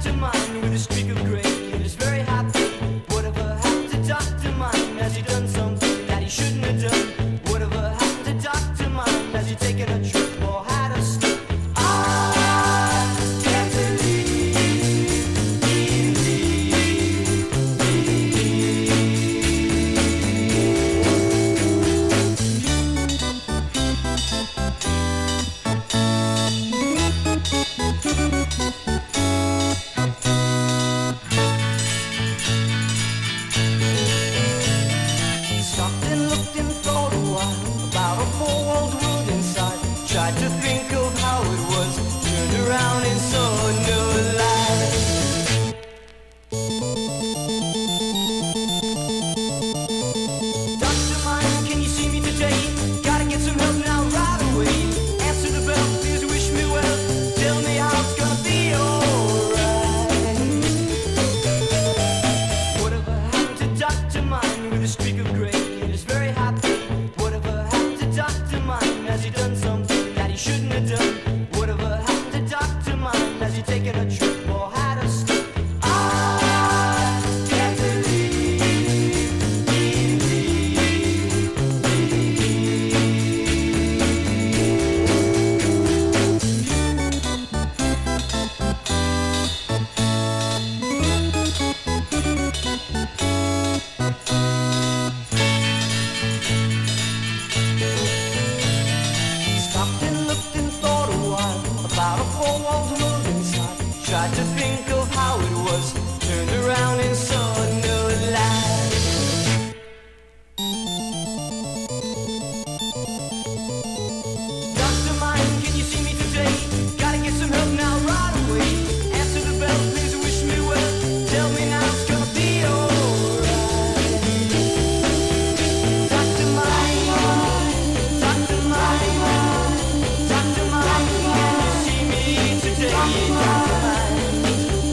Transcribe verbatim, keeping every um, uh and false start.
doctor mine with a streak of grey and is very happy. Whatever happened to Doctor Mine? Has he done something that he shouldn't have done? Whatever happened to Doctor Mine? Has he taken a trip or had a sleep? I can't believe in stopped and looked and thought a while about a four-walled world inside. Tried to think of how it was, turned around and saw no light. Doctor Mine, can you see me today? Gotta get some help now right away. Answer the bell, please wish me well. Tell me how it's gonna be alright. Whatever happened to Doctor Mine with a streak of grey and is very happy? Whatever happened to Doctor Mine? Has he done something that he shouldn't have done? Whatever happened to Doctor Mine? Has he taken a trip or had a sleep? I can't believe in Stopped and looked and thought a while about a four-walled world inside. Tried to think of how it was, turned around and saw